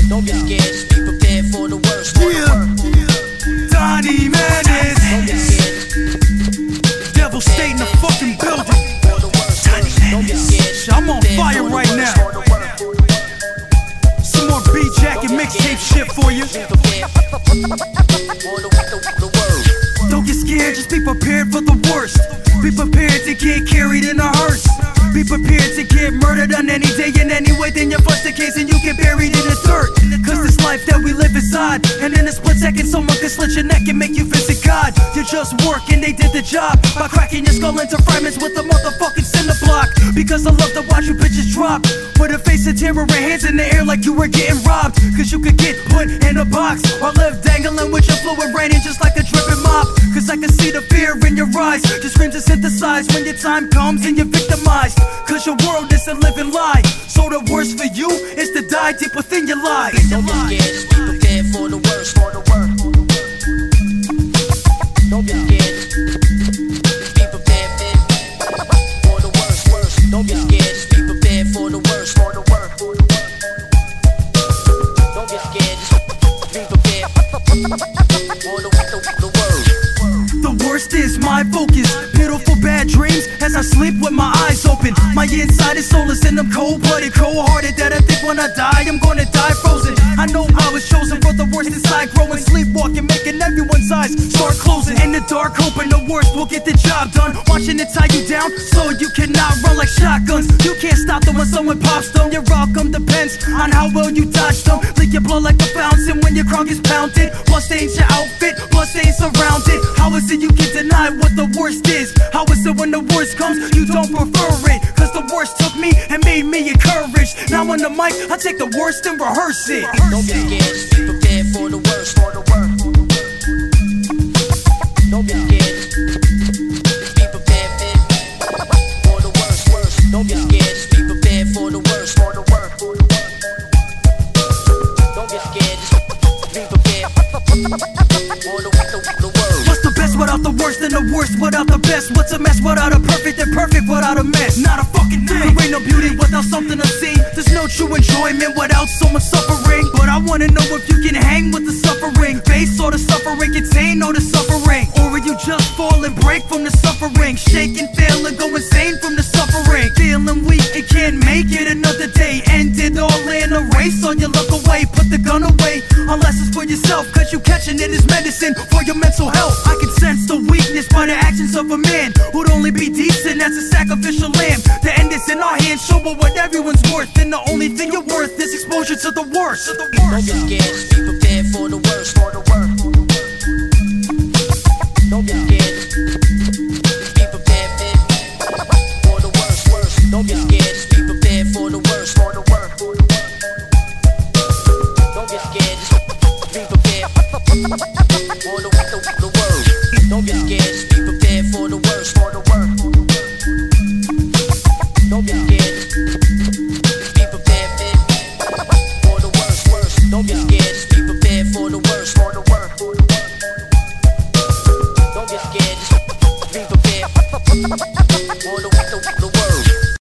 Don't get scared, just be prepared for the worst. Donnie Menace. Don't get scared. Devil State in the fucking building. Don't get scared. I'm on fire right now. Some more beat jacket mixtape shit for you. Don't get scared, just be prepared for the worst. Be prepared to get carried in a hearse. Be prepared to get murdered on any day in any way. Then you bust the case and you get buried in the dirt. Cause this life that we live inside, and in a split second someone can slit your neck and make you visit God. You just work and they did the job by cracking your skull into fragments with a motherfucking cinder block. Because I love to watch you bitches drop with a face of terror and hands in the air like you were getting robbed. Cause you could get put in a box or live dangling with your fluid raining just like a dripping mop. Cause I can see the fear in your eyes, just screams to synthesize when your time comes and you're victimized. Cause your world is a living lie, so the worst for you is to die deep within your lies. Don't get scared, just be prepared for the worst. Don't get scared, just be prepared for the worst. Don't get scared, just be prepared for the worst. Don't get scared, just be prepared for the worst. The worst is my focus, pitiful bad dreams as I sleep with my eyes open. My inside is soulless and I'm cold-blooded, cold-hearted, that I think when I die I'm gonna die frozen. I know I was chosen for the worst inside, growing, sleepwalking, making everyone's eyes start closing. In the dark, hoping the worst will get the job done, watching it tie you down so you cannot run like shotguns. You can't stop them when someone pops them. Your outcome depends on how well you dodge them. Leak your blood like a fountain when your crown gets pounded. Blood stains your outfit, blood stains surrounded. How is it you can deny what the worst is? How is it when the worst comes you don't prefer it? Cause the worst took me and made me encouraged. Now on the mic I take the worst and rehearse it. Don't get scared, just be prepared for the worst. Don't get scared, just be prepared for the worst. Don't get scared, just be prepared for the worst. Don't get scared, just be prepared for the worst. What's the best without the worst and the worst without the best? What's a mess without a perfect and perfect without a mess? Not a fucking thing. There ain't no beauty without something to see. There's no true enjoyment without so much suffering. But I wanna know if you can hang with the suffering, face or the suffering contain all the suffering. Or will you just fall and break from the suffering, shake and fail and go insane from the suffering? Feeling weak and can't make it another day, end it all in a race on your luck away. Put the gun away unless it's for yourself, cause you catching it is medicine for your mental health. I can sense the weakness by the actions of a man who'd only be decent as a sacrificial lamb. The end is in our hands, show what everyone's worth, and the only thing you're worth is exposure to the worst. Don't get scared, just be prepared for the worst. Don't get scared, just be prepared for the worst. Don't get scared, just be prepared for the worst. Don't get scared, just be prepared for the worst. Don't get scared.